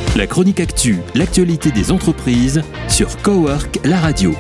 La chronique actu, l'actualité des entreprises sur Cowork, la radio.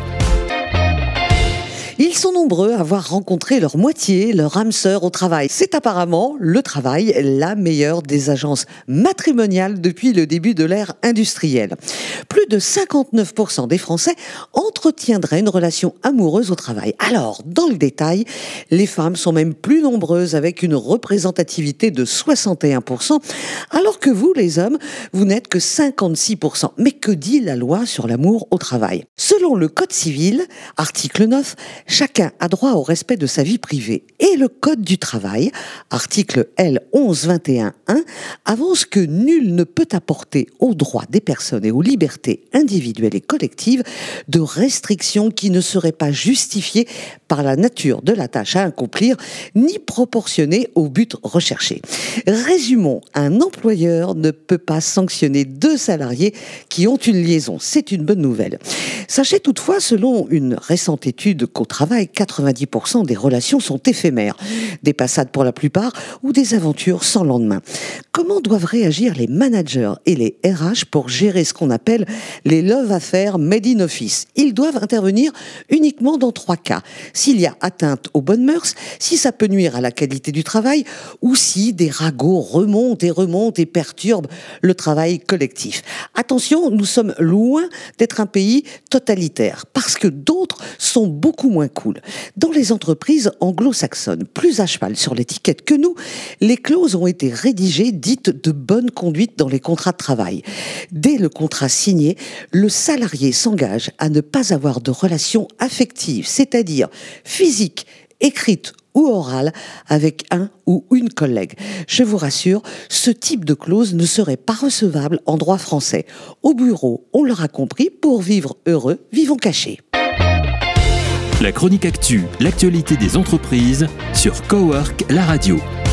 Ils sont nombreux à avoir rencontré leur moitié, leur âme sœur au travail. C'est apparemment le travail la meilleure des agences matrimoniales depuis le début de l'ère industrielle. Plus de 59% des Français entretiendraient une relation amoureuse au travail. Alors, dans le détail, les femmes sont même plus nombreuses avec une représentativité de 61%, alors que vous, les hommes, vous n'êtes que 56%. Mais que dit la loi sur l'amour au travail ? Selon le Code civil, article 9, chacun a droit au respect de sa vie privée. Et le Code du travail, article L. 1121-1, avance que nul ne peut apporter aux droits des personnes et aux libertés individuelles et collectives de restrictions qui ne seraient pas justifiées par la nature de la tâche à accomplir, ni proportionnées au but recherché. Résumons, un employeur ne peut pas sanctionner deux salariés qui ont une liaison. C'est une bonne nouvelle. Sachez toutefois, selon une récente étude, qu'au travail, 90% des relations sont éphémères. Des passades pour la plupart ou des aventures sans lendemain. Comment doivent réagir les managers et les RH pour gérer ce qu'on appelle les love affairs made in office ? Ils doivent intervenir uniquement dans 3 cas. S'il y a atteinte aux bonnes mœurs, si ça peut nuire à la qualité du travail ou si des ragots remontent et perturbent le travail collectif. Attention, nous sommes loin d'être un pays totalitaire parce que d'autres sont beaucoup moins cool. Dans les entreprises anglo-saxonnes, plus à cheval sur l'étiquette que nous, les clauses ont été rédigées dites de bonne conduite dans les contrats de travail. Dès le contrat signé, le salarié s'engage à ne pas avoir de relations affectives, c'est-à-dire physiques, écrites ou orales, avec un ou une collègue. Je vous rassure, ce type de clause ne serait pas recevable en droit français. Au bureau, on l'aura compris, pour vivre heureux, vivons cachés. La chronique actu, l'actualité des entreprises sur Cowork, la radio.